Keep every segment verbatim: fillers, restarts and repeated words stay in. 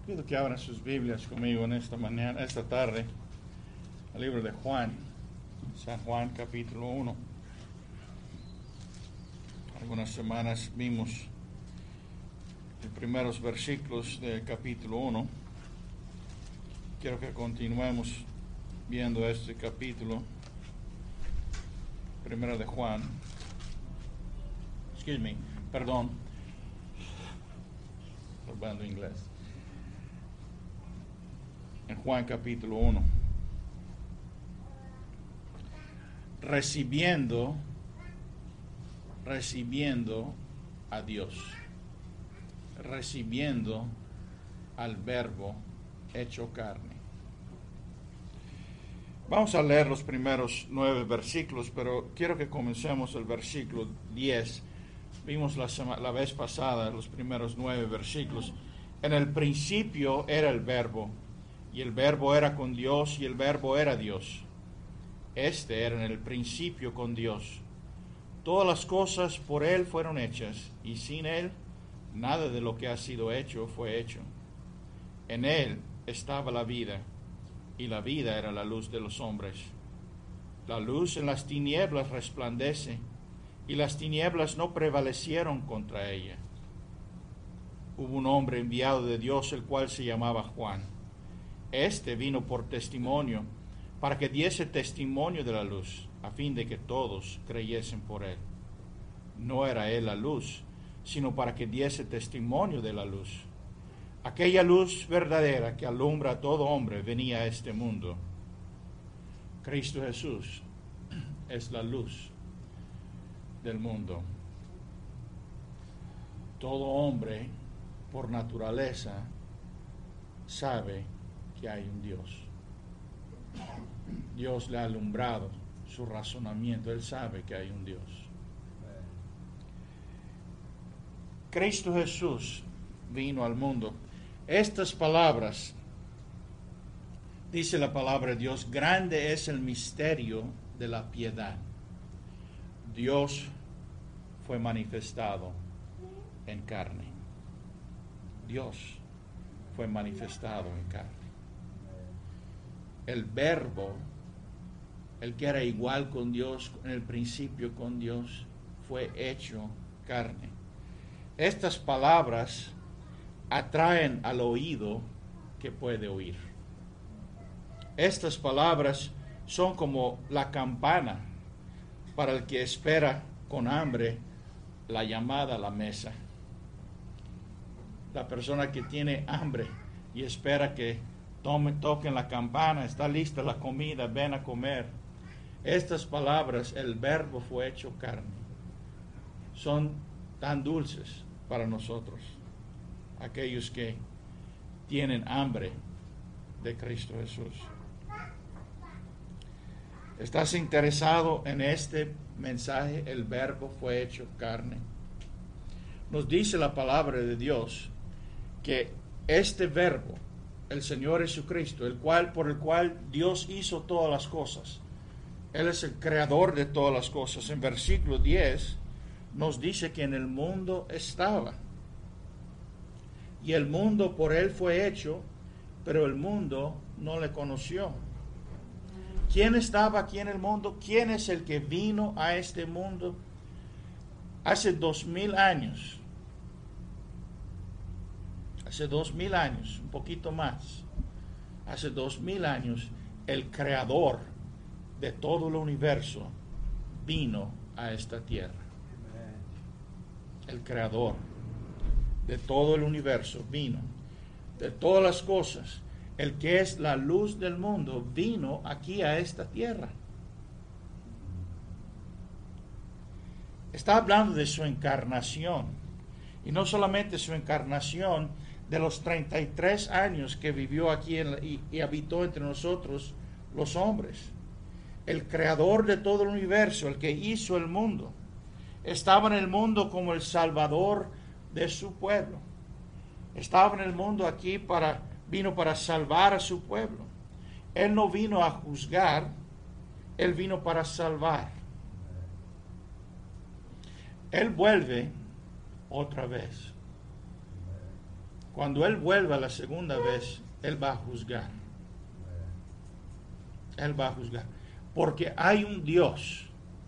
Pido que abran sus Biblias conmigo en esta mañana, esta tarde, al libro de Juan, San Juan capítulo uno. Algunas semanas vimos los primeros versículos del capítulo uno. Quiero que continuemos viendo este capítulo, primero de Juan. Excuse me, perdón. Estoy hablando inglés. En Juan capítulo uno. Recibiendo, recibiendo a Dios. Recibiendo al Verbo hecho carne. Vamos a leer los primeros nueve versículos, pero quiero que comencemos el versículo diez. Vimos la, sema, la vez pasada los primeros nueve versículos. En el principio era el Verbo, y el Verbo era con Dios, y el Verbo era Dios. Este era en el principio con Dios. Todas las cosas por Él fueron hechas, y sin Él nada de lo que ha sido hecho fue hecho. En Él estaba la vida, y la vida era la luz de los hombres. La luz en las tinieblas resplandece, y las tinieblas no prevalecieron contra ella. Hubo un hombre enviado de Dios, el cual se llamaba Juan. Este vino por testimonio, para que diese testimonio de la luz, a fin de que todos creyesen por él. No era él la luz, sino para que diese testimonio de la luz. Aquella luz verdadera que alumbra a todo hombre venía a este mundo. Cristo Jesús es la luz del mundo. Todo hombre, por naturaleza, sabe que hay un Dios. Dios le ha alumbrado su razonamiento. Él sabe que hay un Dios. Cristo Jesús vino al mundo. Estas palabras, dice la palabra de Dios, grande es el misterio de la piedad. Dios fue manifestado en carne. Dios fue manifestado en carne. El Verbo, el que era igual con Dios, en el principio con Dios, fue hecho carne. Estas palabras atraen al oído que puede oír. Estas palabras son como la campana para el que espera con hambre la llamada a la mesa. La persona que tiene hambre y espera que tome, toquen la campana, está lista la comida, ven a comer. Estas palabras, el Verbo fue hecho carne, son tan dulces para nosotros, aquellos que tienen hambre de Cristo Jesús. ¿Estás interesado en este mensaje? El Verbo fue hecho carne. Nos dice la palabra de Dios que este Verbo, el Señor Jesucristo, el cual, por el cual Dios hizo todas las cosas, Él es el creador de todas las cosas. En versículo diez nos dice que en el mundo estaba, y el mundo por Él fue hecho, pero el mundo no le conoció. ¿Quién estaba aquí en el mundo? ¿Quién es el que vino a este mundo? Hace dos mil años, hace dos mil años, un poquito más, hace dos mil años, el creador de todo el universo vino a esta tierra. El creador de todo el universo vino, de todas las cosas, el que es la luz del mundo, vino aquí a esta tierra. Está hablando de su encarnación, y no solamente su encarnación, de los treinta y tres años que vivió aquí en la, y, y habitó entre nosotros los hombres. El creador de todo el universo, el que hizo el mundo, estaba en el mundo como el salvador de su pueblo. Estaba en el mundo aquí para, vino para salvar a su pueblo. Él no vino a juzgar, Él vino para salvar. Él vuelve otra vez. Cuando Él vuelva la segunda vez, Él va a juzgar. Él va a juzgar. Porque hay un Dios.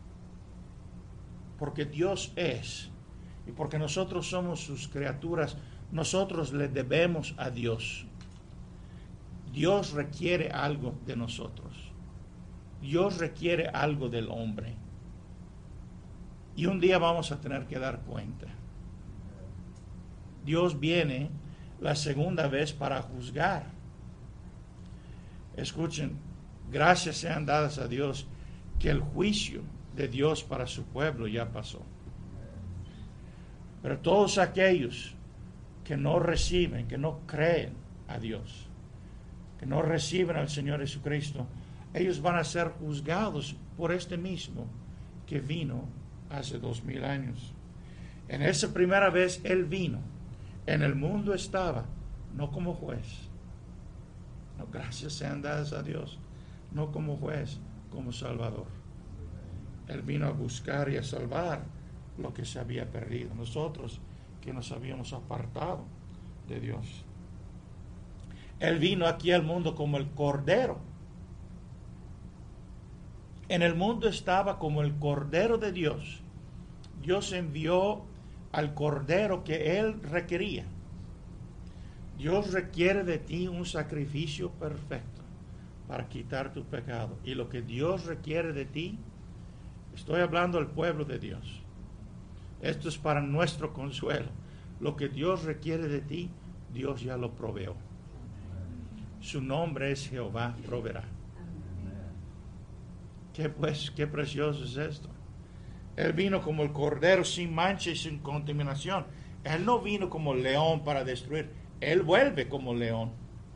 Porque Dios es. Y porque nosotros somos sus criaturas, nosotros le debemos a Dios. Dios requiere algo de nosotros. Dios requiere algo del hombre. Y un día vamos a tener que dar cuenta. Dios viene la segunda vez para juzgar. Escuchen, gracias sean dadas a Dios que el juicio de Dios para su pueblo ya pasó. Pero todos aquellos que no reciben, que no creen a Dios, que no reciben al Señor Jesucristo, ellos van a ser juzgados por este mismo que vino hace dos mil años. En esa primera vez Él vino, en el mundo estaba, no como juez. No, gracias sean dadas a Dios, no como juez, como Salvador. Él vino a buscar y a salvar lo que se había perdido. Nosotros que nos habíamos apartado de Dios. Él vino aquí al mundo como el Cordero. En el mundo estaba como el Cordero de Dios. Dios envió al Cordero que Él requería. Dios requiere de ti un sacrificio perfecto para quitar tu pecado. Y lo que Dios requiere de ti, estoy hablando al pueblo de Dios. Esto es para nuestro consuelo. Lo que Dios requiere de ti, Dios ya lo proveó. Su nombre es Jehová proveerá. ¿Qué, pues, qué precioso es esto? Él vino como el cordero sin mancha y sin contaminación. Él no vino como león para destruir. Él vuelve como león.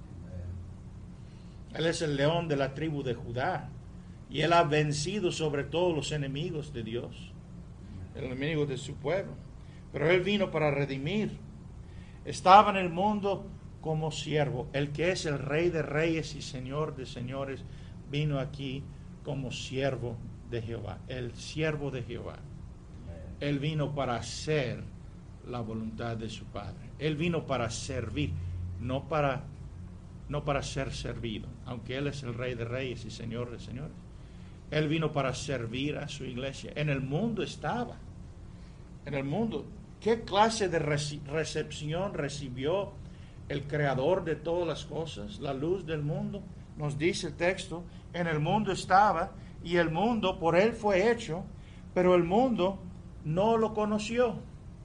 Él es el león de la tribu de Judá. Y Él ha vencido sobre todos los enemigos de Dios. El enemigo de su pueblo. Pero Él vino para redimir. Estaba en el mundo como siervo. El que es el Rey de Reyes y Señor de Señores vino aquí como siervo de Jehová. El siervo de Jehová. Él vino para hacer la voluntad de su Padre. Él vino para servir, no para, no para ser servido. Aunque Él es el Rey de Reyes y Señor de Señores. Él vino para servir a su iglesia. En el mundo estaba. En el mundo. ¿Qué clase de recepción recibió el creador de todas las cosas? La luz del mundo. Nos dice el texto. En el mundo estaba. Y el mundo por Él fue hecho. Pero el mundo no lo conoció.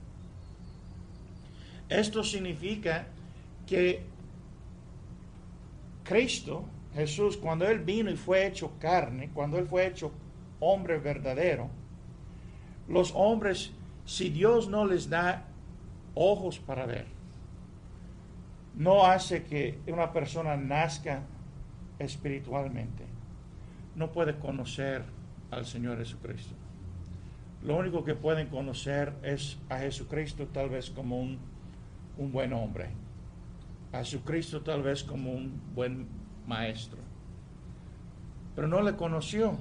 Esto significa que Cristo, Jesús, cuando Él vino y fue hecho carne, cuando Él fue hecho hombre verdadero, los hombres, si Dios no les da ojos para ver, no hace que una persona nazca espiritualmente, no puede conocer al Señor Jesucristo. Lo único que pueden conocer es a Jesucristo tal vez como un, un buen hombre, a Jesucristo tal vez como un buen maestro, pero no le conoció.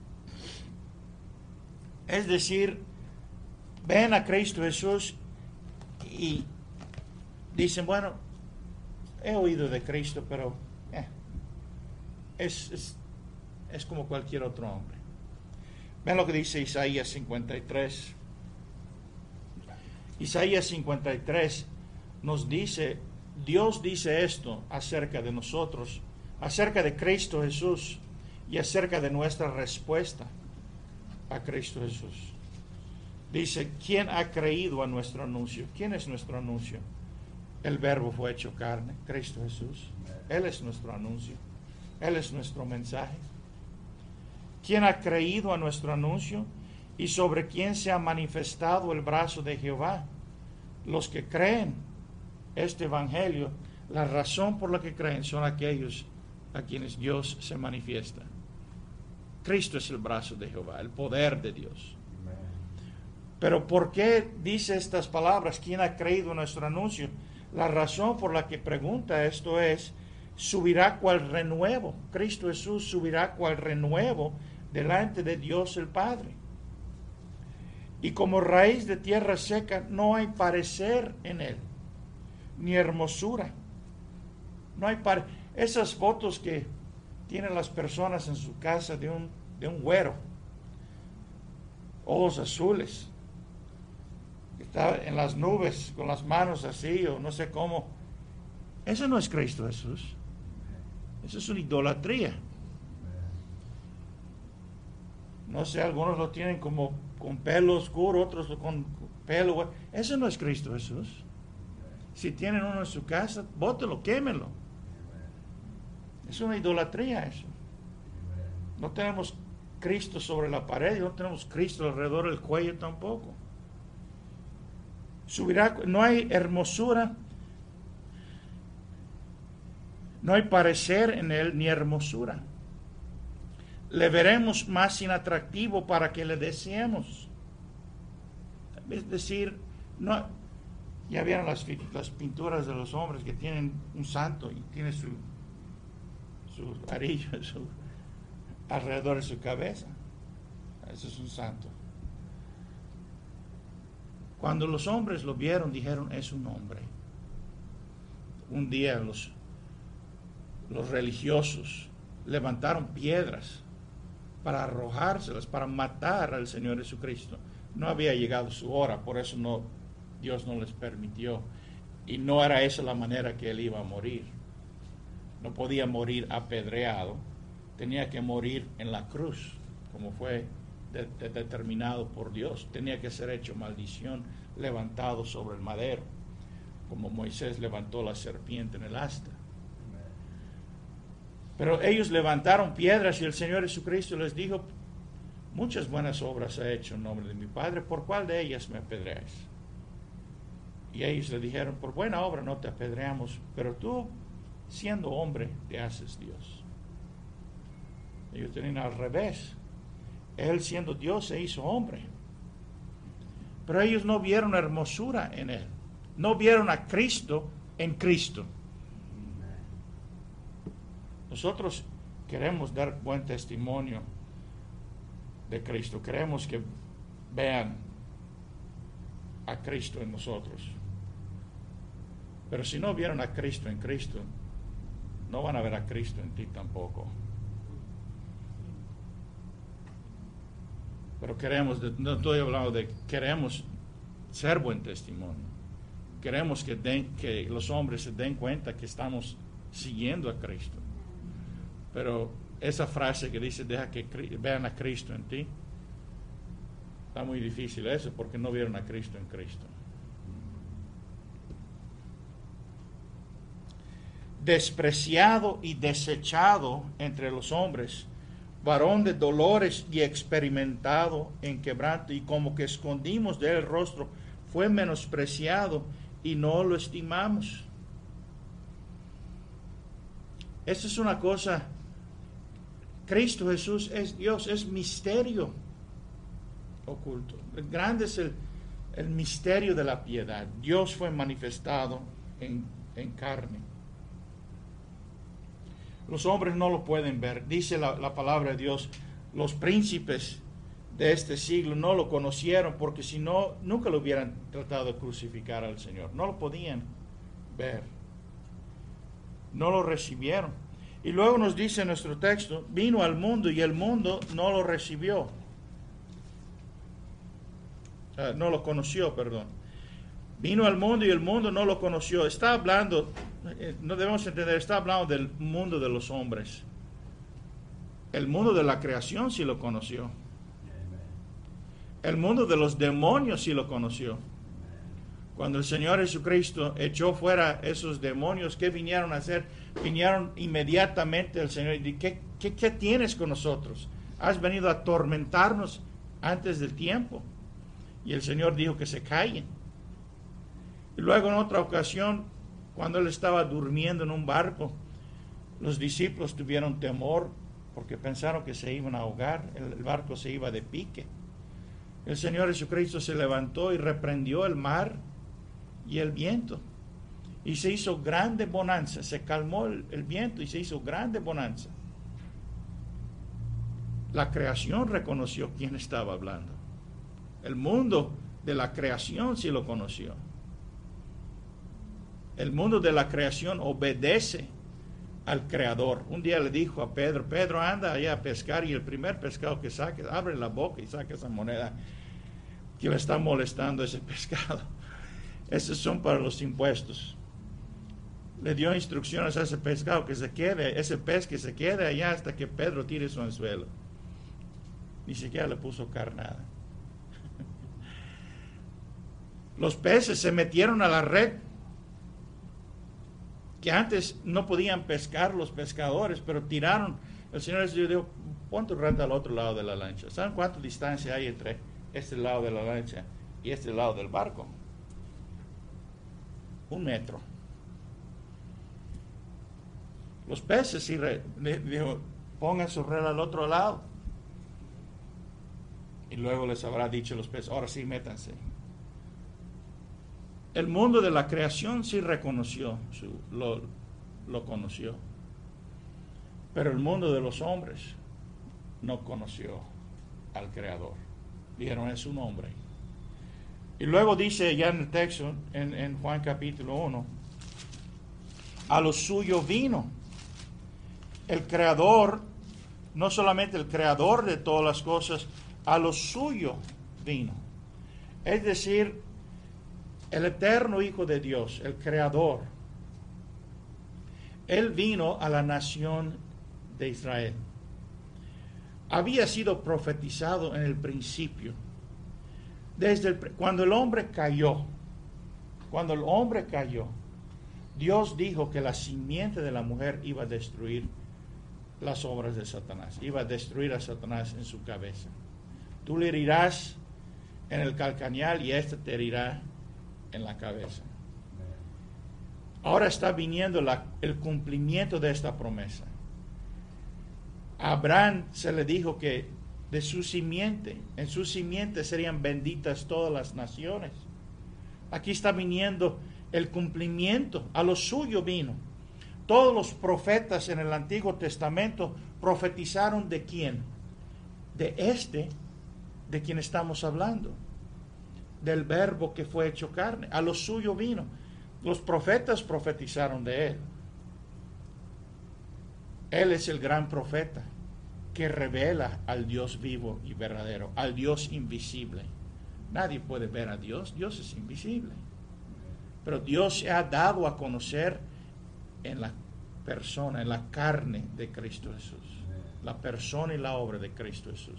Es decir, ven a Cristo Jesús y dicen, bueno, he oído de Cristo, pero eh, es, es, es como cualquier otro hombre. Ven lo que dice Isaías cincuenta y tres. Isaías cincuenta y tres nos dice, Dios dice esto acerca de nosotros, acerca de Cristo Jesús y acerca de nuestra respuesta a Cristo Jesús. Dice, ¿quién ha creído a nuestro anuncio? ¿Quién es nuestro anuncio? El Verbo fue hecho carne, Cristo Jesús. Él es nuestro anuncio. Él es nuestro mensaje. ¿Quién ha creído a nuestro anuncio? ¿Y sobre quién se ha manifestado el brazo de Jehová? Los que creen este evangelio, la razón por la que creen son aquellos a quienes Dios se manifiesta. Cristo es el brazo de Jehová, el poder de Dios. Pero ¿por qué dice estas palabras? ¿Quién ha creído en nuestro anuncio? La razón por la que pregunta esto es, subirá cual renuevo. Cristo Jesús subirá cual renuevo delante de Dios el Padre. Y como raíz de tierra seca no hay parecer en él. ni hermosura. No hay par esas fotos que tienen las personas en su casa de un, de un güero, ojos azules, que está en las nubes con las manos así o no sé cómo. Eso no es Cristo Jesús. Eso es una idolatría. No sé, algunos lo tienen como con pelo oscuro, otros con pelo. Eso no es Cristo Jesús. Si tienen uno en su casa, bótelo, quémelo. Es una idolatría eso. No tenemos Cristo sobre la pared, no tenemos Cristo alrededor del cuello tampoco. Subirá, no hay hermosura, no hay parecer en él ni hermosura. Le veremos más inatractivo para que le deseemos. Es decir, no, ya vieron las, las pinturas de los hombres que tienen un santo y tiene su, su arillo su, alrededor de su cabeza. Eso es un santo. Cuando los hombres lo vieron, dijeron, es un hombre. Un día los, los religiosos levantaron piedras para arrojárselas, para matar al Señor Jesucristo. No había llegado su hora, por eso no, Dios no les permitió. Y no era esa la manera que él iba a morir. No podía morir apedreado, tenía que morir en la cruz, como fue de, de, determinado por Dios. Tenía que ser hecho maldición, levantado sobre el madero, como Moisés levantó la serpiente en el asta. Pero ellos levantaron piedras y el Señor Jesucristo les dijo, muchas buenas obras ha hecho en nombre de mi Padre, ¿por cuál de ellas me apedreáis? Y ellos le dijeron, por buena obra no te apedreamos, pero tú, siendo hombre, te haces Dios. Ellos tenían al revés. Él, siendo Dios, se hizo hombre. Pero ellos no vieron hermosura en él. No vieron a Cristo en Cristo. Nosotros queremos dar buen testimonio de Cristo. Queremos que vean a Cristo en nosotros. Pero si no vieron a Cristo en Cristo, no van a ver a Cristo en ti tampoco. Pero queremos, no estoy hablando de, queremos ser buen testimonio. Queremos que, den, que los hombres se den cuenta que estamos siguiendo a Cristo. Pero esa frase que dice, deja que vean a Cristo en ti, está muy difícil eso, porque no vieron a Cristo en Cristo. Despreciado y desechado entre los hombres, varón de dolores y experimentado en quebranto, y como que escondimos de él el rostro, fue menospreciado y no lo estimamos. Esa es una cosa. Cristo Jesús es Dios, es misterio oculto. El grande es el, el misterio de la piedad. Dios fue manifestado en, en carne. Los hombres no lo pueden ver. Dice la, la palabra de Dios, los príncipes de este siglo no lo conocieron, porque si no, nunca lo hubieran tratado de crucificar al Señor. No lo podían ver. No lo recibieron. Y luego nos dice nuestro texto, vino al mundo y el mundo no lo recibió. Uh, no lo conoció, perdón. Vino al mundo y el mundo no lo conoció. Está hablando, eh, no debemos entender, está hablando del mundo de los hombres. El mundo de la creación sí lo conoció. El mundo de los demonios sí lo conoció. Cuando el Señor Jesucristo echó fuera esos demonios, ¿qué vinieron a hacer? Vinieron inmediatamente al Señor y dijo, ¿qué, qué, ¿qué tienes con nosotros? Has venido a atormentarnos antes del tiempo. Y el Señor dijo que se callen. Y luego en otra ocasión, cuando él estaba durmiendo en un barco, los discípulos tuvieron temor porque pensaron que se iban a ahogar, el, el barco se iba de pique. El Señor Jesucristo se levantó y reprendió el mar y el viento, y se hizo grande bonanza. Se calmó el, el viento y se hizo grande bonanza. La creación reconoció quién estaba hablando. El mundo de la creación sí lo conoció. El mundo de la creación obedece al Creador. Un día le dijo a Pedro, Pedro, anda allá a pescar y el primer pescado que saques, abre la boca y saca esa moneda que le está molestando ese pescado. Esos son para los impuestos. Le dio instrucciones a ese pescado que se quede, ese pez que se quede allá hasta que Pedro tire su anzuelo. Ni siquiera le puso carnada. Los peces se metieron a la red que antes no podían pescar los pescadores, pero tiraron. El Señor les dijo, pon tu red al otro lado de la lancha. ¿Saben cuánta distancia hay entre este lado de la lancha y este lado del barco? Un metro. Los peces, si re, dijo, pongan su red al otro lado. Y luego les habrá dicho los peces, ahora sí, métanse. El mundo de la creación sí reconoció, su, lo, lo conoció. Pero el mundo de los hombres no conoció al Creador. Dijeron, es un hombre. Y luego dice ya en el texto, en, en Juan capítulo uno, a lo suyo vino. El Creador, no solamente el Creador de todas las cosas, a lo suyo vino. Es decir, el eterno Hijo de Dios, el Creador, Él vino a la nación de Israel. Había sido profetizado en el principio. Desde el, cuando el hombre cayó, cuando el hombre cayó, Dios dijo que la simiente de la mujer iba a destruir las obras de Satanás, iba a destruir a Satanás en su cabeza. Tú le herirás en el calcañal y éste te herirá en la cabeza. Ahora está viniendo la, el cumplimiento de esta promesa. A Abraham se le dijo que de su simiente, en su simiente serían benditas todas las naciones. Aquí está viniendo el cumplimiento, a lo suyo vino. Todos los profetas en el Antiguo Testamento profetizaron de quién, de este, de quien estamos hablando, del verbo que fue hecho carne, a lo suyo vino. Los profetas profetizaron de él. Él es el gran profeta que revela al Dios vivo y verdadero, al Dios invisible. Nadie puede ver a Dios, Dios es invisible. Pero Dios se ha dado a conocer en la persona, en la carne de Cristo Jesús. La persona y la obra de Cristo Jesús.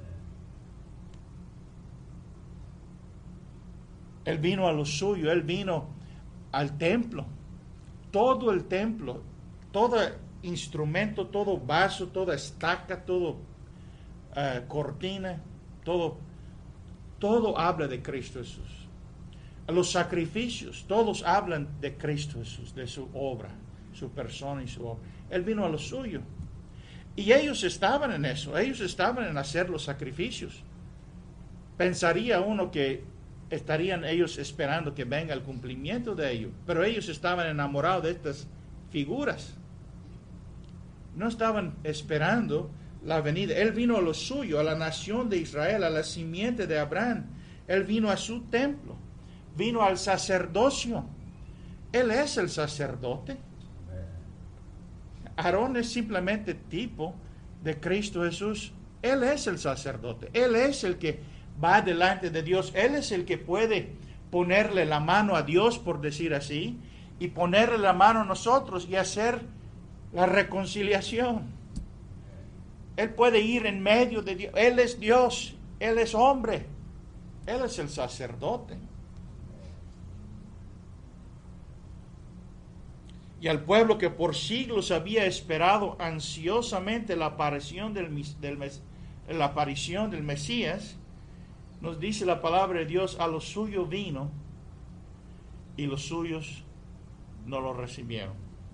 Él vino a lo suyo, Él vino al templo. Todo el templo, todo instrumento, todo vaso, toda estaca, todo uh, cortina, todo, todo habla de Cristo Jesús. Los sacrificios, todos hablan de Cristo Jesús, de su obra, su persona y su obra. Él vino a lo suyo. Y ellos estaban en eso, ellos estaban en hacer los sacrificios. Pensaría uno que estarían ellos esperando que venga el cumplimiento de ello, pero ellos estaban enamorados de estas figuras. No estaban esperando la venida. Él vino a lo suyo, a la nación de Israel, a la simiente de Abraham. Él vino a su templo, vino al sacerdocio. Él es el sacerdote. Aarón es simplemente tipo de Cristo Jesús. Él es el sacerdote. Él es el que va delante de Dios. Él es el que puede ponerle la mano a Dios, por decir así, y ponerle la mano a nosotros y hacer la reconciliación. Él puede ir en medio de Dios. Él es Dios, Él es hombre, Él es el sacerdote. Y al pueblo que por siglos había esperado ansiosamente la aparición del, del, la aparición del Mesías, nos dice la palabra de Dios, a lo suyo vino y los suyos no lo recibieron.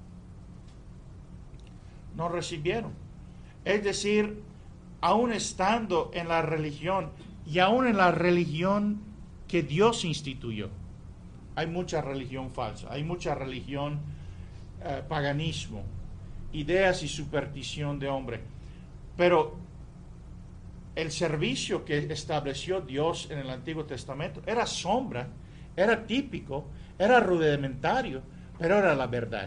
No recibieron. Es decir, aún estando en la religión y aún en la religión que Dios instituyó. Hay mucha religión falsa, hay mucha religión, eh, paganismo, ideas y superstición de hombre. Pero el servicio que estableció Dios en el Antiguo Testamento era sombra, era típico, era rudimentario, pero era la verdad.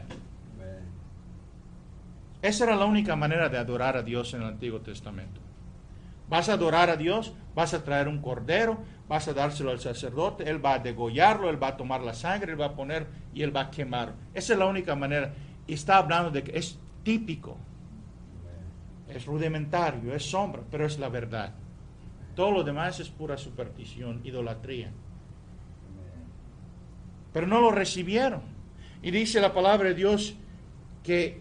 Esa era la única manera de adorar a Dios en el Antiguo Testamento. Vas a adorar a Dios, vas a traer un cordero, vas a dárselo al sacerdote, él va a degollarlo, él va a tomar la sangre, él va a poner y él va a quemar. Esa es la única manera. Y está hablando de que es típico, es rudimentario, es sombra, pero es la verdad. Todo lo demás es pura superstición, idolatría. Pero no lo recibieron. Y dice la palabra de Dios que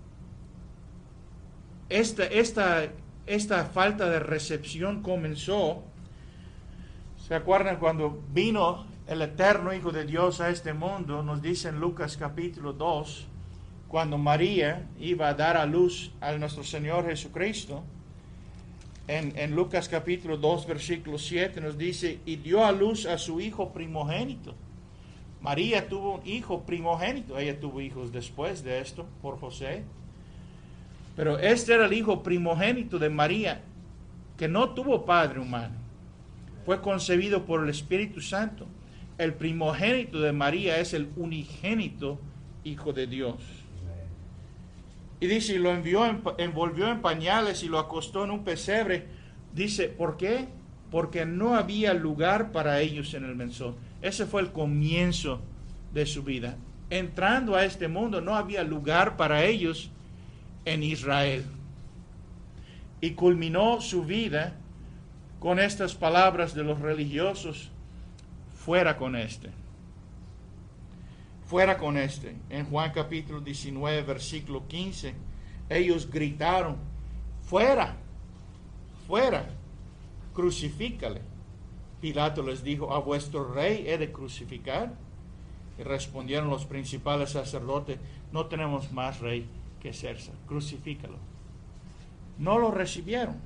esta, esta, esta falta de recepción comenzó. ¿Se acuerdan cuando vino el eterno Hijo de Dios a este mundo? Nos dice en Lucas capítulo dos, cuando María iba a dar a luz a nuestro Señor Jesucristo. En, en Lucas capítulo dos, versículo siete nos dice, y dio a luz a su hijo primogénito. María tuvo un hijo primogénito. Ella tuvo hijos después de esto por José. Pero este era el hijo primogénito de María, que no tuvo padre humano. Fue concebido por el Espíritu Santo. El primogénito de María es el unigénito Hijo de Dios. Y dice, y lo envió, en, envolvió en pañales y lo acostó en un pesebre. Dice, ¿por qué? Porque no había lugar para ellos en el mesón. Ese fue el comienzo de su vida. Entrando a este mundo, no había lugar para ellos en Israel. Y culminó su vida con estas palabras de los religiosos: fuera con este. Fuera con este. En Juan capítulo diecinueve, versículo quince, ellos gritaron, fuera, fuera, crucifícale. Pilato les dijo, ¿a vuestro rey he de crucificar? Y respondieron los principales sacerdotes, no tenemos más rey que César, crucifícalo. No lo recibieron.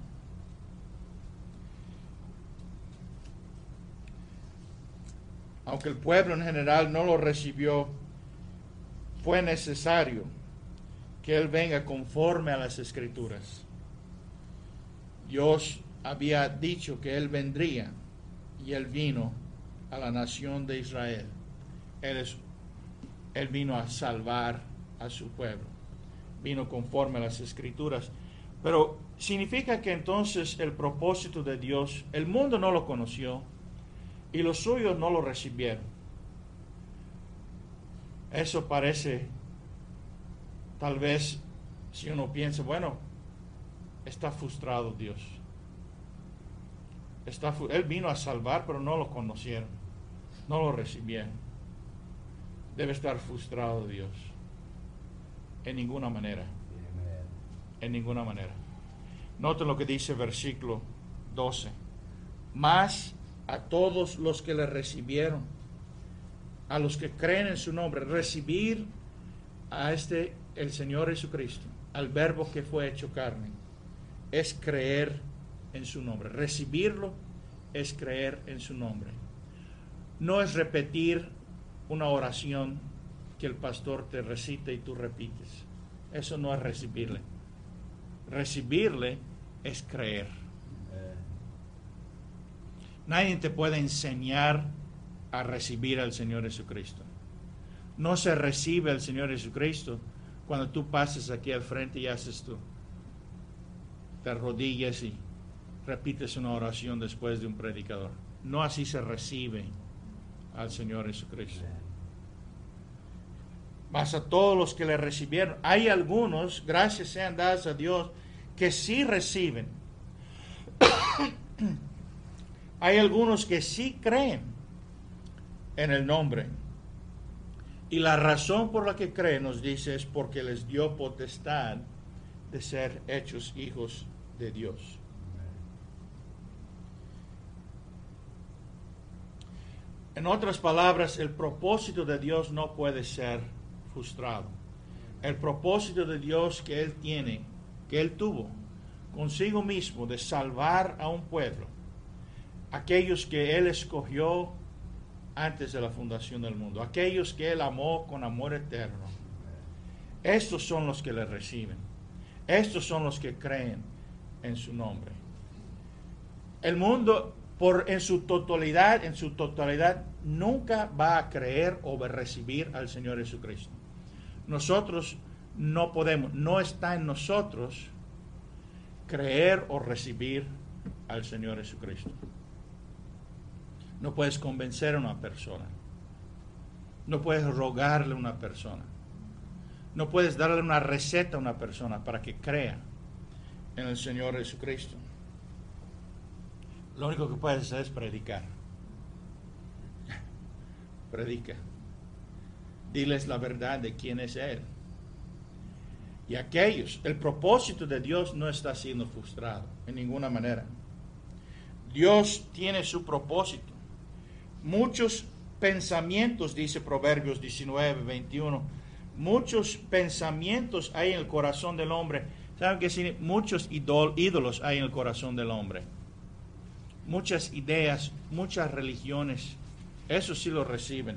Aunque el pueblo en general no lo recibió, fue necesario que Él venga conforme a las Escrituras. Dios había dicho que Él vendría y Él vino a la nación de Israel. Él, es, él vino a salvar a su pueblo. Vino conforme a las Escrituras. Pero significa que entonces el propósito de Dios, el mundo no lo conoció, y los suyos no lo recibieron. Eso parece, tal vez, si uno piensa, bueno, está frustrado Dios. Está, él vino a salvar, pero no lo conocieron, no lo recibieron. Debe estar frustrado Dios. En ninguna manera. En ninguna manera. Noten lo que dice versículo doce. Mas a todos los que le recibieron, a los que creen en su nombre, recibir a este, el Señor Jesucristo, al verbo que fue hecho carne, es creer en su nombre. Recibirlo es creer en su nombre. No es repetir una oración que el pastor te recita y tú repites. Eso no es recibirle. Recibirle es creer. Nadie te puede enseñar a recibir al Señor Jesucristo. No se recibe al Señor Jesucristo cuando tú pases aquí al frente y haces tú. Te arrodillas y repites una oración después de un predicador. No así se recibe al Señor Jesucristo. Mas a todos los que le recibieron, hay algunos, gracias sean dadas a Dios, que sí reciben. Hay algunos que sí creen en el nombre. Y la razón por la que creen, nos dice, es porque les dio potestad de ser hechos hijos de Dios. En otras palabras, el propósito de Dios no puede ser frustrado. El propósito de Dios que Él tiene, que Él tuvo consigo mismo, de salvar a un pueblo, aquellos que Él escogió antes de la fundación del mundo, aquellos que Él amó con amor eterno. Estos son los que le reciben. Estos son los que creen en su nombre. El mundo por, en su totalidad, en su totalidad, nunca va a creer o va a recibir al Señor Jesucristo. Nosotros no podemos, no está en nosotros creer o recibir al Señor Jesucristo. No puedes convencer a una persona. No puedes rogarle a una persona. No puedes darle una receta a una persona para que crea en el Señor Jesucristo. Lo único que puedes hacer es predicar. Predica. Diles la verdad de quién es Él. Y aquellos, el propósito de Dios no está siendo frustrado en ninguna manera. Dios tiene su propósito. Muchos pensamientos, dice Proverbios diecinueve, veintiuno, muchos pensamientos hay en el corazón del hombre. ¿Saben qué significa? Muchos ídolos hay en el corazón del hombre. Muchas ideas, muchas religiones, eso sí lo reciben.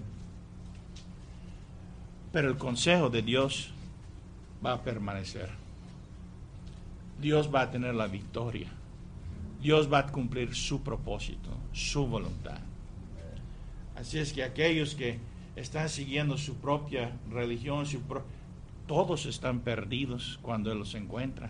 Pero el consejo de Dios va a permanecer. Dios va a tener la victoria. Dios va a cumplir su propósito, su voluntad. Así es que aquellos que están siguiendo su propia religión, su pro- todos están perdidos cuando Él los encuentra.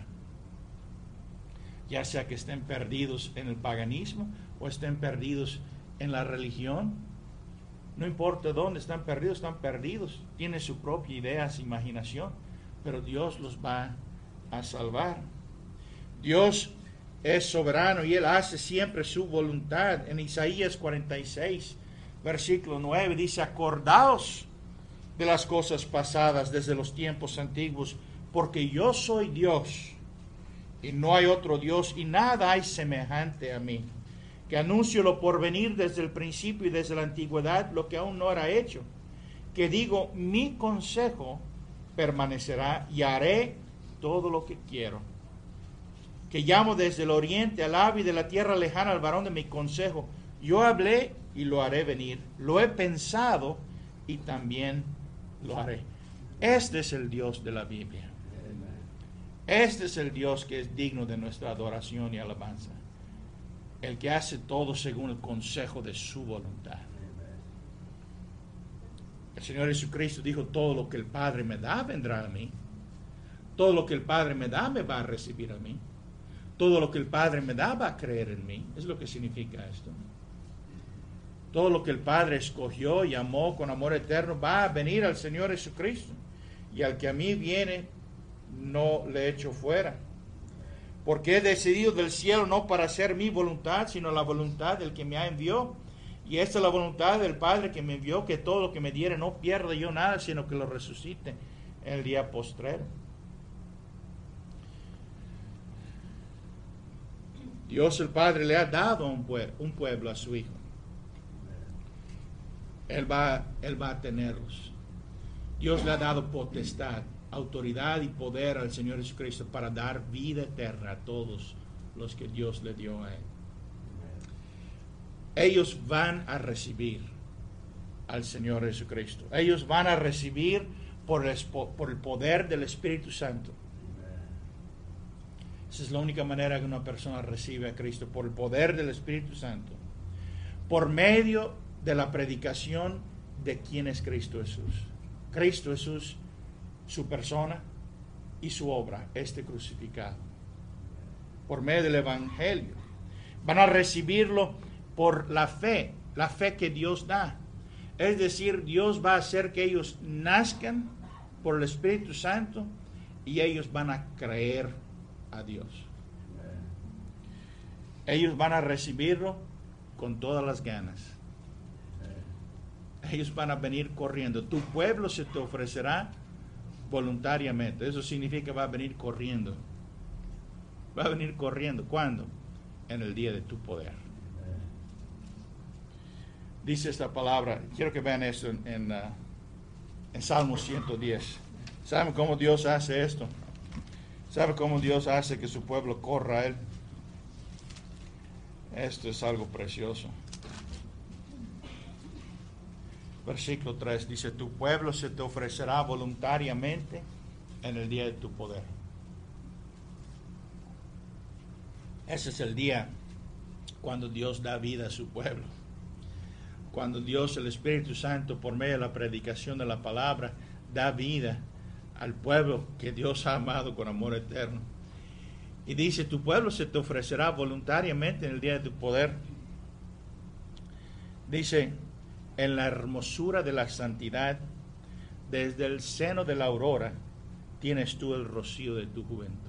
Ya sea que estén perdidos en el paganismo o estén perdidos en la religión, no importa dónde están perdidos, están perdidos. Tienen su propia idea, su imaginación, pero Dios los va a salvar. Dios es soberano y Él hace siempre su voluntad. En Isaías cuarenta y seis, versículo nueve, dice: acordaos de las cosas pasadas desde los tiempos antiguos, porque yo soy Dios y no hay otro Dios, y nada hay semejante a mí, que anuncio lo por venir desde el principio y desde la antigüedad, lo que aún no era hecho, que digo, mi consejo permanecerá y haré todo lo que quiero, que llamo desde el oriente al ave y de la tierra lejana al varón de mi consejo. Yo hablé y lo haré venir, lo he pensado y también lo haré. Este es el Dios de la Biblia. Este es el Dios que es digno de nuestra adoración y alabanza. El que hace todo según el consejo de su voluntad. El Señor Jesucristo dijo: todo lo que el Padre me da vendrá a mí. Todo lo que el Padre me da me va a recibir a mí. Todo lo que el Padre me da va a creer en mí. Es lo que significa esto. Todo lo que el Padre escogió y amó con amor eterno va a venir al Señor Jesucristo. Y al que a mí viene, no le echo fuera. Porque he decidido del cielo no para hacer mi voluntad, sino la voluntad del que me envió. Y esta es la voluntad del Padre que me envió, que todo lo que me diere no pierda yo nada, sino que lo resucite en el día postrero. Dios el Padre le ha dado un pueblo, un pueblo a su Hijo. Él va, él va a tenerlos. Dios le ha dado potestad, autoridad y poder al Señor Jesucristo para dar vida eterna a todos los que Dios le dio a Él. Ellos van a recibir al Señor Jesucristo. Ellos van a recibir por el, por el poder del Espíritu Santo. Esa es la única manera que una persona recibe a Cristo, por el poder del Espíritu Santo, por medio de la predicación de quién es Cristo Jesús. Cristo Jesús, su persona y su obra, este crucificado, por medio del Evangelio. Van a recibirlo por la fe, la fe que Dios da. Es decir, Dios va a hacer que ellos nazcan por el Espíritu Santo y ellos van a creer a Dios. Ellos van a recibirlo con todas las ganas. Ellos van a venir corriendo. Tu pueblo se te ofrecerá voluntariamente. Eso significa que va a venir corriendo. Va a venir corriendo. ¿Cuándo? En el día de tu poder. Dice esta palabra, quiero que vean esto en, en, uh, en Salmo ciento diez. ¿Saben cómo Dios hace esto? ¿Saben cómo Dios hace que su pueblo corra a Él? Esto es algo precioso. Versículo tres dice: tu pueblo se te ofrecerá voluntariamente en el día de tu poder. Ese es el día cuando Dios da vida a su pueblo. Cuando Dios, el Espíritu Santo, por medio de la predicación de la palabra, da vida al pueblo que Dios ha amado con amor eterno. Y dice, tu pueblo se te ofrecerá voluntariamente en el día de tu poder. Dice, en la hermosura de la santidad, desde el seno de la aurora, tienes tú el rocío de tu juventud.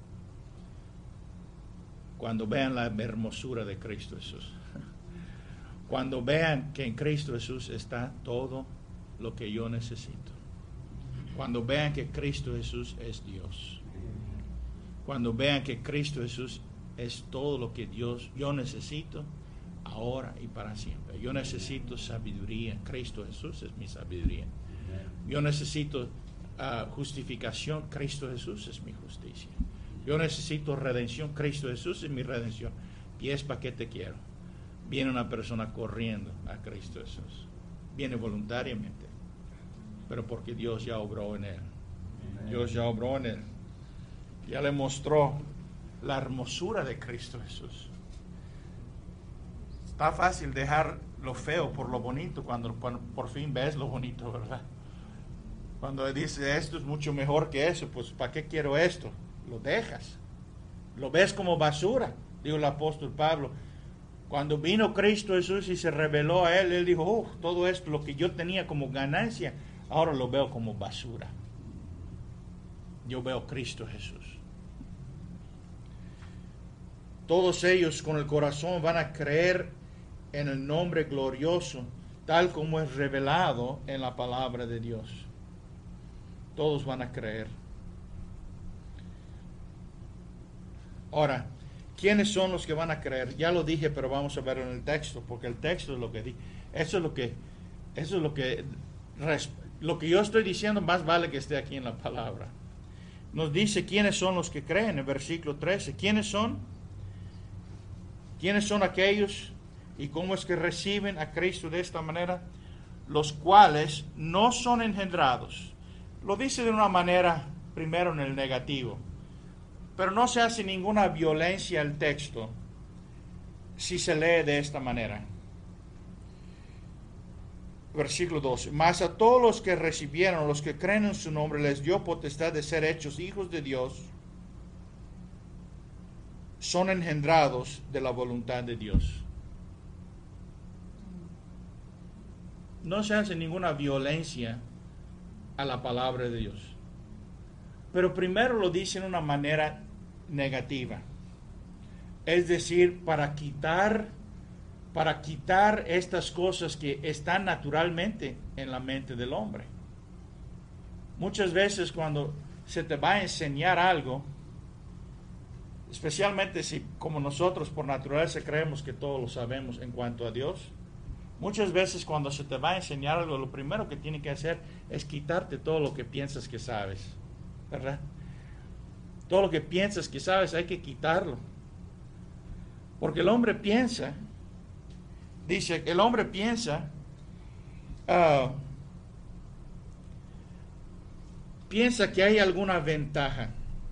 Cuando vean la hermosura de Cristo Jesús. Cuando vean que en Cristo Jesús está todo lo que yo necesito. Cuando vean que Cristo Jesús es Dios. Cuando vean que Cristo Jesús es todo lo que Dios, yo necesito ahora y para siempre. Yo necesito sabiduría. Cristo Jesús es mi sabiduría. Yo necesito uh, justificación. Cristo Jesús es mi justicia. Yo necesito redención. Cristo Jesús es mi redención. Y es para qué te quiero. Viene una persona corriendo a Cristo Jesús. Viene voluntariamente. Pero porque Dios ya obró en él. Dios ya obró en él. Ya le mostró la hermosura de Cristo Jesús. Está fácil dejar lo feo por lo bonito cuando, cuando por fin ves lo bonito, ¿verdad? Cuando dice esto es mucho mejor que eso, pues ¿para qué quiero esto? Lo dejas. Lo ves como basura, dijo el apóstol Pablo. Cuando vino Cristo Jesús y se reveló a él, él dijo, oh, todo esto, lo que yo tenía como ganancia, ahora lo veo como basura. Yo veo Cristo Jesús. Todos ellos con el corazón van a creer en el nombre glorioso, tal como es revelado en la palabra de Dios. Todos van a creer. Ahora, ¿quiénes son los que van a creer? Ya lo dije, pero vamos a verlo en el texto, porque el texto es lo que di. Eso es lo que, eso es lo que, lo que yo estoy diciendo, más vale que esté aquí en la palabra. Nos dice quiénes son los que creen, en versículo trece. ¿Quiénes son? ¿Quiénes son aquellos y cómo es que reciben a Cristo de esta manera? Los cuales no son engendrados. Lo dice de una manera, primero en el negativo, pero no se hace ninguna violencia al texto si se lee de esta manera. Versículo doce. Mas a todos los que recibieron, los que creen en su nombre, les dio potestad de ser hechos hijos de Dios. Son engendrados de la voluntad de Dios. No se hace ninguna violencia a la palabra de Dios. Pero primero lo dice en una manera negativa. Es decir, para quitar, para quitar estas cosas que están naturalmente en la mente del hombre. Muchas veces cuando se te va a enseñar algo, especialmente si como nosotros por naturaleza creemos que todo lo sabemos en cuanto a Dios, muchas veces cuando se te va a enseñar algo, lo primero que tiene que hacer es quitarte todo lo que piensas que sabes, ¿verdad? Todo lo que piensas que sabes hay que quitarlo. Porque el hombre piensa, dice, el hombre piensa, uh, piensa que hay alguna ventaja.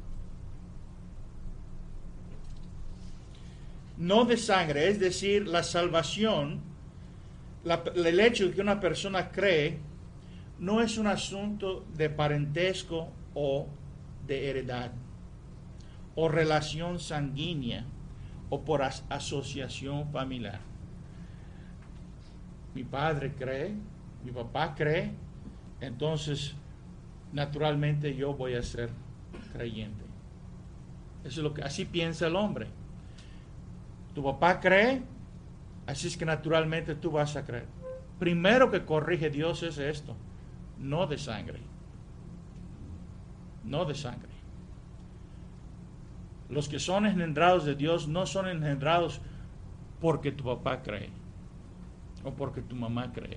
No de sangre, es decir, la salvación, la, el hecho de que una persona cree, no es un asunto de parentesco o de heredad, o relación sanguínea, o por as, asociación familiar. Mi padre cree, mi papá cree, entonces naturalmente yo voy a ser creyente. Eso es lo que, así piensa el hombre. Tu papá cree, así es que naturalmente tú vas a creer. Primero que corrige Dios es esto, no de sangre, no de sangre. Los que son engendrados de Dios no son engendrados porque tu papá cree o porque tu mamá cree.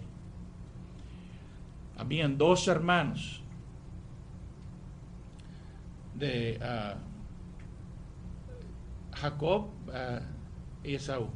Habían dos hermanos de uh, Jacob uh, y Esaú,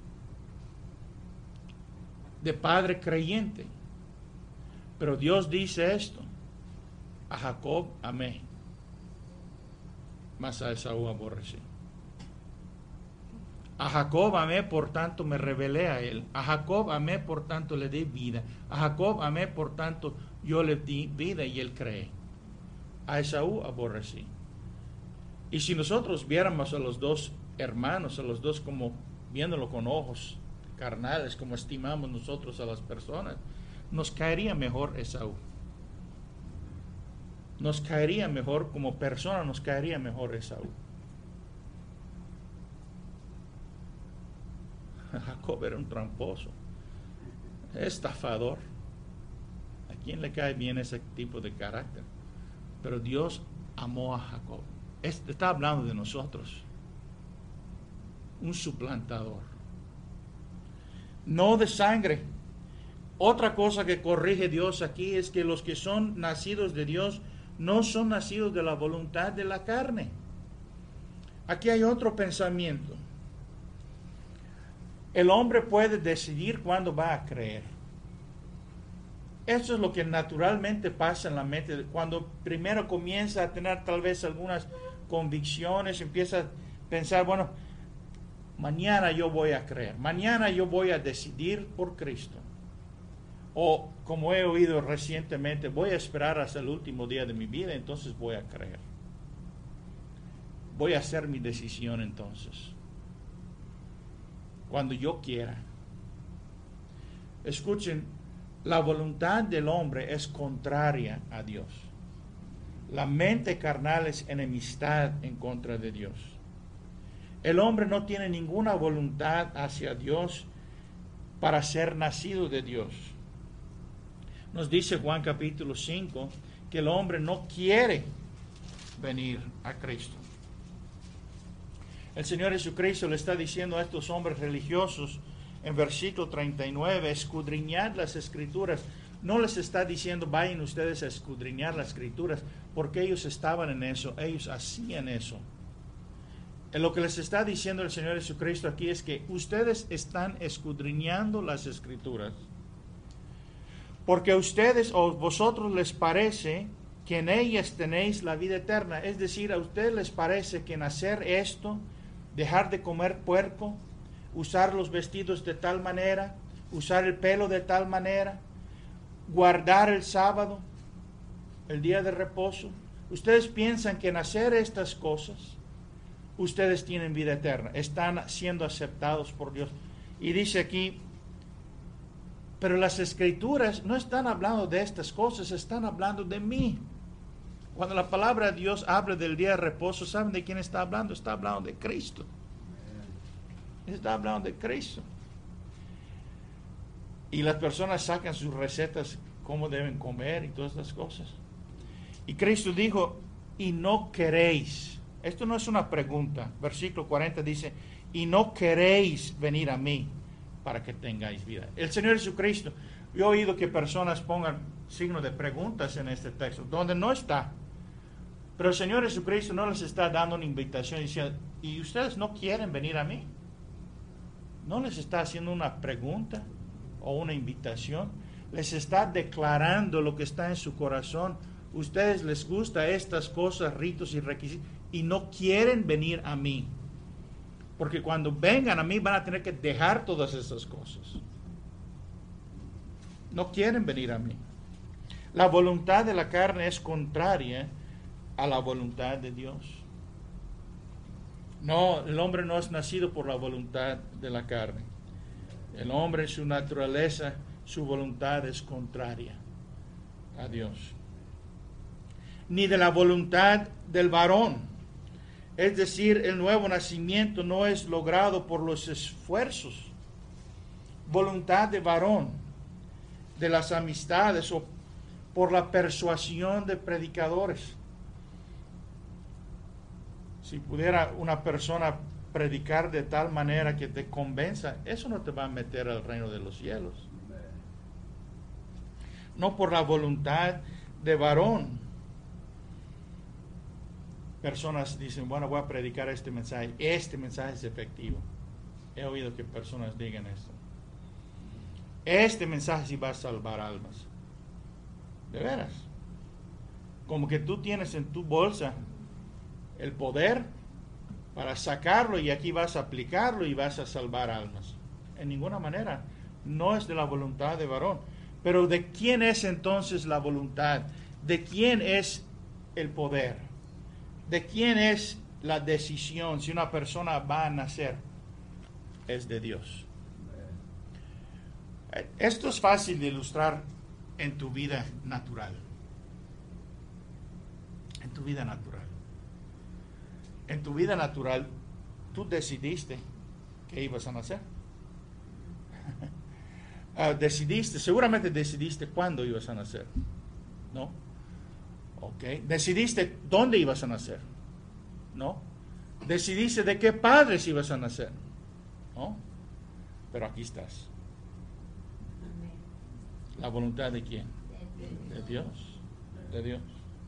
de padre creyente, pero Dios dice esto: a Jacob amé, mas a Esaú aborrecí. A Jacob amé, por tanto me rebelé a él. A Jacob amé, por tanto le di vida. A Jacob amé, por tanto yo le di vida y él cree. A Esaú aborrecí. Y si nosotros viéramos a los dos hermanos, a los dos como viéndolo con ojos carnales, como estimamos nosotros a las personas, nos caería mejor Esaú. Nos caería mejor como persona, nos caería mejor Esaú. Jacob era un tramposo, estafador. ¿A quién le cae bien ese tipo de carácter? Pero Dios amó a Jacob. Está hablando de nosotros. Un suplantador. No de sangre. Otra cosa que corrige Dios aquí es que los que son nacidos de Dios no son nacidos de la voluntad de la carne. Aquí hay otro pensamiento. El hombre puede decidir cuándo va a creer. Eso es lo que naturalmente pasa en la mente. Cuando primero comienza a tener tal vez algunas convicciones, empieza a pensar, bueno, mañana yo voy a creer, mañana yo voy a decidir por Cristo. O como he oído recientemente, voy a esperar hasta el último día de mi vida, entonces voy a creer. Voy a hacer mi decisión entonces. Cuando yo quiera. Escuchen, la voluntad del hombre es contraria a Dios. La mente carnal es enemistad en contra de Dios. El hombre no tiene ninguna voluntad hacia Dios para ser nacido de Dios. Nos dice Juan capítulo cinco que el hombre no quiere venir a Cristo. El Señor Jesucristo le está diciendo a estos hombres religiosos en versículo treinta y nueve, escudriñad las Escrituras. No les está diciendo vayan ustedes a escudriñar las Escrituras, porque ellos estaban en eso, ellos hacían eso. Lo que les está diciendo el Señor Jesucristo aquí es que ustedes están escudriñando las Escrituras, porque a ustedes o vosotros les parece que en ellas tenéis la vida eterna. Es decir, a ustedes les parece que en hacer esto, dejar de comer puerco, usar los vestidos de tal manera, usar el pelo de tal manera, guardar el sábado, el día de reposo. Ustedes piensan que en hacer estas cosas, ustedes tienen vida eterna, están siendo aceptados por Dios. Y dice aquí, pero las Escrituras no están hablando de estas cosas, están hablando de mí. Cuando la palabra de Dios habla del día de reposo, ¿saben de quién está hablando? Está hablando de Cristo. Está hablando de Cristo. Y las personas sacan sus recetas, cómo deben comer y todas estas cosas. Y Cristo dijo, y no queréis. Esto no es una pregunta. Versículo cuarenta dice, y no queréis venir a mí para que tengáis vida. El Señor Jesucristo, yo he oído que personas pongan signo de preguntas en este texto, donde no está. Pero el Señor Jesucristo no les está dando una invitación diciendo, ¿y ustedes no quieren venir a mí? No les está haciendo una pregunta o una invitación. Les está declarando lo que está en su corazón. Ustedes les gusta estas cosas, ritos y requisitos, y no quieren venir a mí. Porque cuando vengan a mí van a tener que dejar todas esas cosas. No quieren venir a mí. La voluntad de la carne es contraria a la voluntad de Dios. No, el hombre no es nacido por la voluntad de la carne. El hombre en su naturaleza, su voluntad es contraria a Dios. Ni de la voluntad del varón. Es decir, el nuevo nacimiento no es logrado por los esfuerzos. Voluntad de varón, de las amistades o por la persuasión de predicadores. Si pudiera una persona predicar de tal manera que te convenza, eso no te va a meter al reino de los cielos. No por la voluntad de varón. Personas dicen, bueno, voy a predicar este mensaje. Este mensaje es efectivo. He oído que personas digan esto. Este mensaje sí va a salvar almas. De veras. Como que tú tienes en tu bolsa el poder para sacarlo y aquí vas a aplicarlo y vas a salvar almas. En ninguna manera. No es de la voluntad de varón. Pero ¿de quién es entonces la voluntad? ¿De quién es el poder? ¿De quién es la decisión si una persona va a nacer? Es de Dios. Esto es fácil de ilustrar en tu vida natural. En tu vida natural. En tu vida natural, tú decidiste que ibas a nacer. Uh, decidiste, seguramente decidiste cuándo ibas a nacer, ¿no? Ok. Decidiste dónde ibas a nacer, ¿no? Decidiste de qué padres ibas a nacer, ¿no? Pero aquí estás. ¿La voluntad de quién? De Dios. De Dios.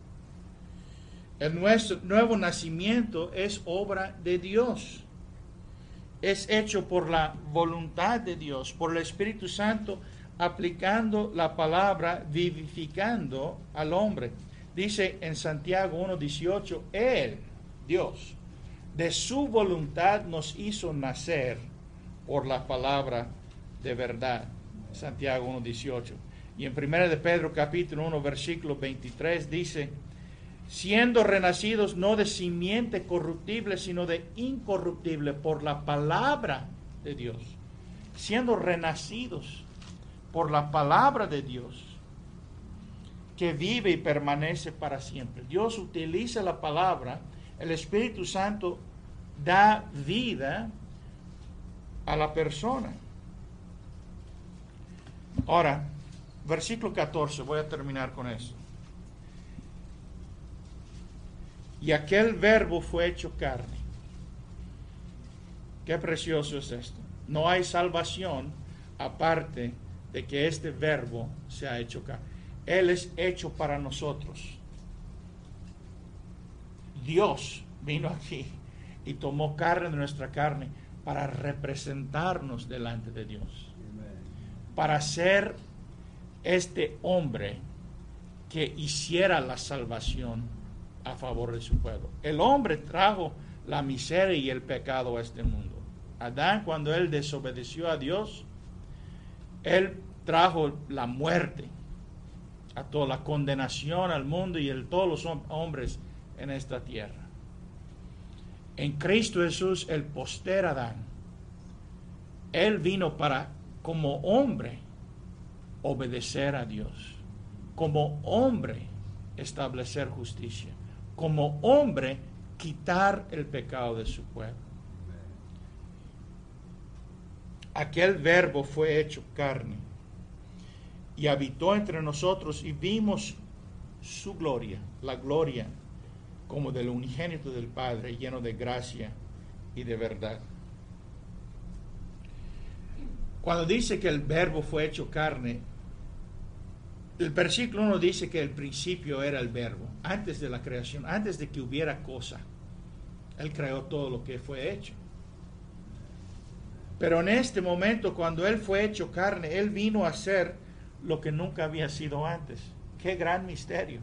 El nuestro nuevo nacimiento es obra de Dios. Es hecho por la voluntad de Dios, por el Espíritu Santo, aplicando la palabra, vivificando al hombre. Dice en Santiago uno dieciocho, Él, Dios, de su voluntad nos hizo nacer por la palabra de verdad. Santiago uno dieciocho. Y en primera de Pedro capítulo uno versículo veintitrés dice, siendo renacidos no de simiente corruptible, sino de incorruptible por la palabra de Dios. Siendo renacidos por la palabra de Dios, que vive y permanece para siempre. Dios utiliza la palabra, el Espíritu Santo da vida a la persona. Ahora, versículo catorce, voy a terminar con eso. Y aquel verbo fue hecho carne. Qué precioso es esto. No hay salvación aparte de que este verbo se ha hecho carne. Él es hecho para nosotros. Dios vino aquí y tomó carne de nuestra carne para representarnos delante de Dios. Para ser este hombre que hiciera la salvación a favor de su pueblo. El hombre trajo la miseria y el pecado a este mundo. Adán, cuando él desobedeció a Dios, él trajo la muerte a toda la condenación al mundo y a todos los hombres en esta tierra. En Cristo Jesús, el postrer Adán, él vino para, como hombre, obedecer a Dios, como hombre, establecer justicia, como hombre, quitar el pecado de su pueblo. Aquel verbo fue hecho carne y habitó entre nosotros y vimos su gloria, la gloria como del unigénito del Padre, lleno de gracia y de verdad. Cuando dice que el verbo fue hecho carne, el versículo uno dice que el principio era el verbo, antes de la creación, antes de que hubiera cosa. Él creó todo lo que fue hecho. Pero en este momento, cuando Él fue hecho carne, Él vino a ser lo que nunca había sido antes. ¡Qué gran misterio!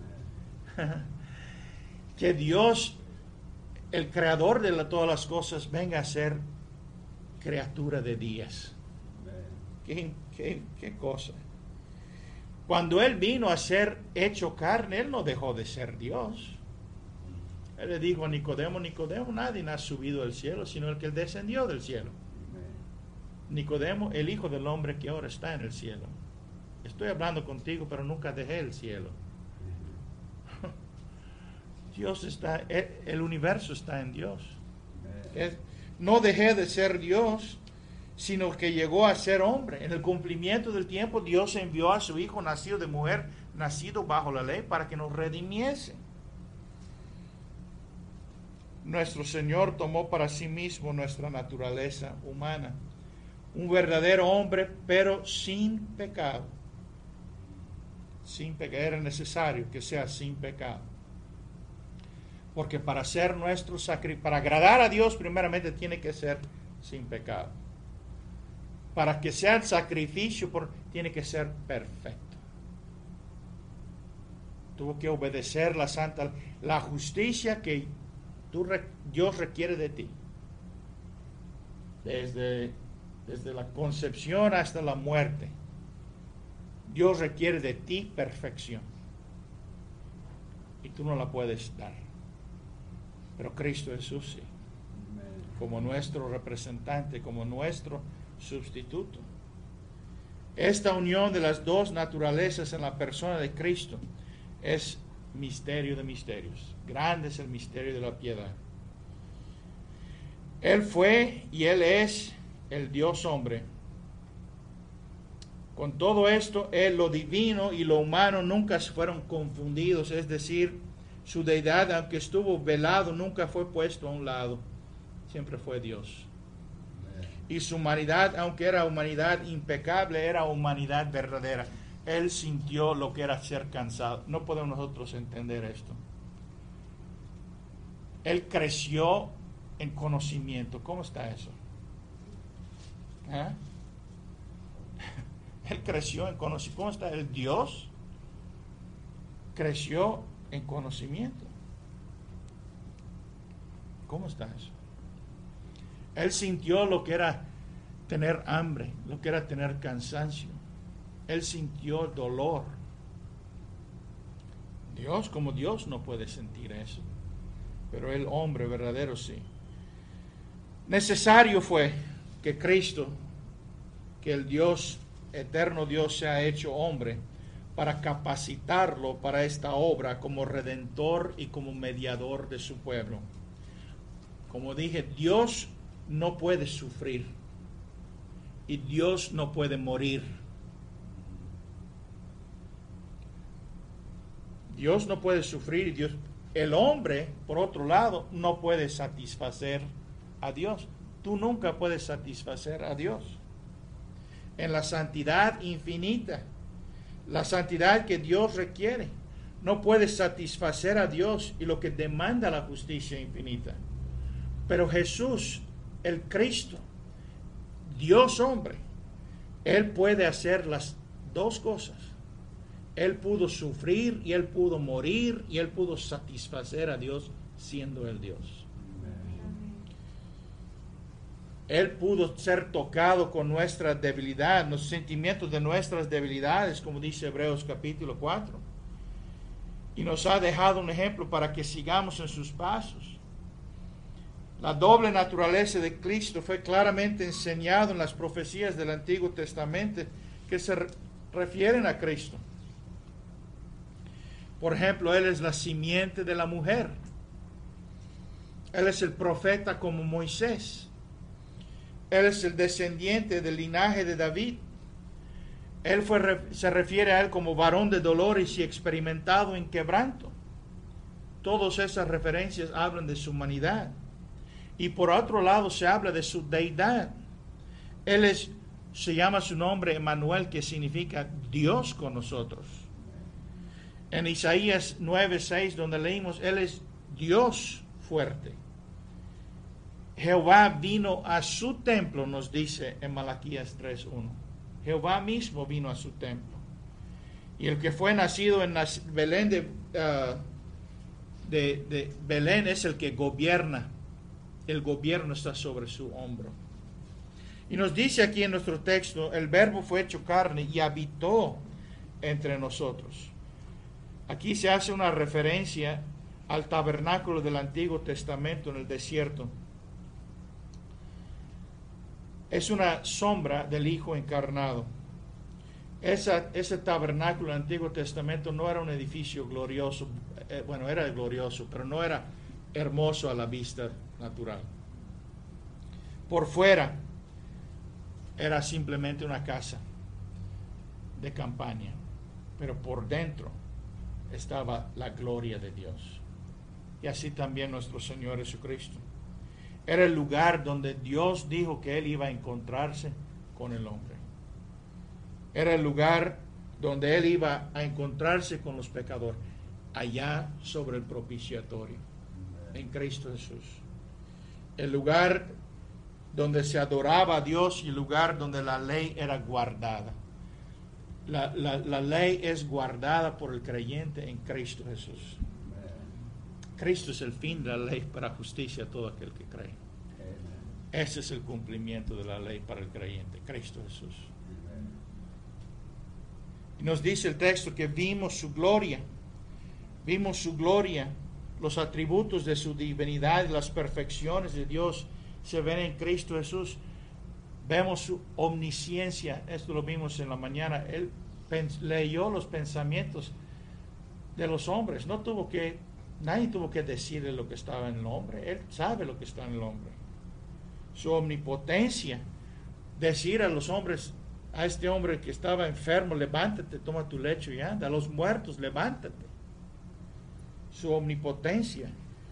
Que Dios, el creador de la, todas las cosas, venga a ser criatura de días. ¿Qué, qué, qué cosa? Cuando Él vino a ser hecho carne, Él no dejó de ser Dios. Él le dijo a Nicodemo, Nicodemo, nadie ha subido al cielo, sino el que descendió del cielo. Nicodemo, el Hijo del Hombre que ahora está en el cielo. Estoy hablando contigo, pero nunca dejé el cielo. Dios está, el, el universo está en Dios. Es, no dejé de ser Dios, sino que llegó a ser hombre. En el cumplimiento del tiempo, Dios envió a su Hijo nacido de mujer, nacido bajo la ley, para que nos redimiese. Nuestro Señor tomó para sí mismo nuestra naturaleza humana. Un verdadero hombre, pero sin pecado. Sin pecado. Era necesario que sea sin pecado. Porque para ser nuestro sacrificio, para agradar a Dios, primeramente tiene que ser sin pecado. Para que sea el sacrificio, por, tiene que ser perfecto. Tuvo que obedecer la santa, la justicia que Tú re, Dios requiere de ti. Desde, desde la concepción hasta la muerte. Dios requiere de ti perfección. Y tú no la puedes dar. Pero Cristo Jesús sí. Como nuestro representante, como nuestro sustituto. Esta unión de las dos naturalezas en la persona de Cristo es misterio de misterios. Grande es el misterio de la piedad. Él fue y Él es el Dios hombre. Con todo esto, Él, lo divino y lo humano nunca fueron confundidos, es decir, su deidad, aunque estuvo velado, nunca fue puesto a un lado, siempre fue Dios. Y su humanidad, aunque era humanidad impecable, era humanidad verdadera. Él sintió lo que era ser cansado. No podemos nosotros entender esto. Él creció en conocimiento. ¿Cómo está eso? ¿Eh? Él creció en conocimiento. ¿Cómo está el Dios? Creció en conocimiento. ¿Cómo está eso? Él sintió lo que era tener hambre, lo que era tener cansancio. Él sintió dolor. Dios, como Dios, no puede sentir eso. Pero el hombre verdadero sí. Necesario fue que Cristo, que el Dios, eterno Dios, se ha hecho hombre para capacitarlo para esta obra como redentor y como mediador de su pueblo. Como dije, Dios no puede sufrir y Dios no puede morir. Dios no puede sufrir y Dios, el hombre, por otro lado, no puede satisfacer a Dios. Tú nunca puedes satisfacer a Dios. En la santidad infinita, la santidad que Dios requiere, no puedes satisfacer a Dios y lo que demanda la justicia infinita. Pero Jesús, el Cristo, Dios hombre, Él puede hacer las dos cosas. Él pudo sufrir y Él pudo morir y Él pudo satisfacer a Dios siendo el Dios. Él pudo ser tocado con nuestra debilidad, los sentimientos de nuestras debilidades, como dice Hebreos capítulo cuatro. Y nos ha dejado un ejemplo para que sigamos en sus pasos. La doble naturaleza de Cristo fue claramente enseñado en las profecías del Antiguo Testamento que se refieren a Cristo. Por ejemplo, Él es la simiente de la mujer. Él es el profeta como Moisés. Él es el descendiente del linaje de David. Él fue, se refiere a Él como varón de dolores y experimentado en quebranto. Todas esas referencias hablan de su humanidad. Y por otro lado se habla de su deidad. Él es, se llama su nombre Emmanuel, que significa Dios con nosotros. En Isaías nueve seis, donde leímos, Él es Dios fuerte. Jehová vino a su templo, nos dice en Malaquías tres uno. Jehová mismo vino a su templo. Y el que fue nacido en Belén de, uh, de, de Belén es el que gobierna. El gobierno está sobre su hombro. Y nos dice aquí en nuestro texto, el verbo fue hecho carne y habitó entre nosotros. Aquí se hace una referencia al tabernáculo del Antiguo Testamento en el desierto. Es una sombra del Hijo encarnado. Esa, ese tabernáculo del Antiguo Testamento no era un edificio glorioso, eh, bueno, era glorioso, pero no era hermoso a la vista natural. Por fuera era simplemente una casa de campaña, pero por dentro estaba la gloria de Dios. Y así también nuestro Señor Jesucristo. Era el lugar donde Dios dijo que Él iba a encontrarse con el hombre. Era el lugar donde Él iba a encontrarse con los pecadores, allá sobre el propiciatorio, en Cristo Jesús. El lugar donde se adoraba a Dios y el lugar donde la ley era guardada. La, la, la ley es guardada por el creyente en Cristo Jesús. Cristo es el fin de la ley para justicia a todo aquel que cree. Ese es el cumplimiento de la ley para el creyente, Cristo Jesús. Y nos dice el texto que vimos su gloria, vimos su gloria, los atributos de su divinidad y las perfecciones de Dios se ven en Cristo Jesús. Vemos su omnisciencia, esto lo vimos en la mañana. Él pens- leyó los pensamientos de los hombres, no tuvo que, nadie tuvo que decirle lo que estaba en el hombre, él sabe lo que está en el hombre. Su omnipotencia, decir a los hombres, a este hombre que estaba enfermo, levántate, toma tu lecho y anda. A los muertos, levántate. Su omnipotencia,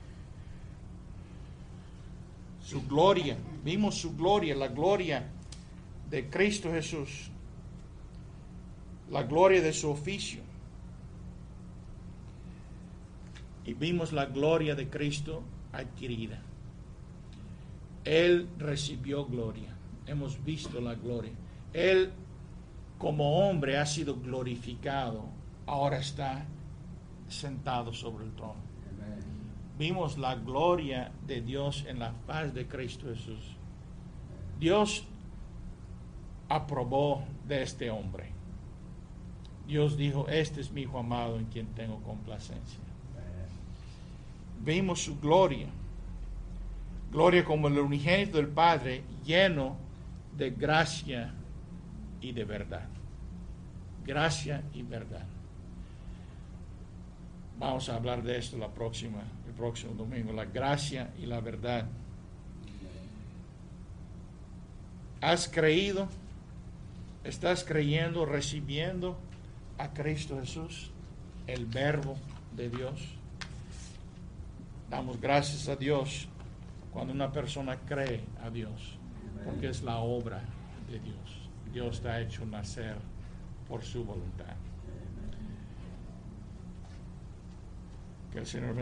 su gloria, vimos su gloria, la gloria de Cristo Jesús, la gloria de su oficio, y vimos la gloria de Cristo adquirida. Él recibió gloria, hemos visto la gloria. Él como hombre ha sido glorificado, ahora está sentado sobre el trono. Amen. Vimos la gloria de Dios en la faz de Cristo Jesús. Dios aprobó de este hombre. Dios dijo, este es mi Hijo amado en quien tengo complacencia. Amen. Vimos su gloria. Gloria como el unigénito del Padre, lleno de gracia y de verdad. Gracia y verdad. Vamos a hablar de esto la próxima, el próximo domingo, la gracia y la verdad. ¿Has creído? ¿Estás creyendo, recibiendo a Cristo Jesús, el Verbo de Dios? Damos gracias a Dios cuando una persona cree a Dios, porque es la obra de Dios. Dios te ha hecho nacer por su voluntad. Que el Señor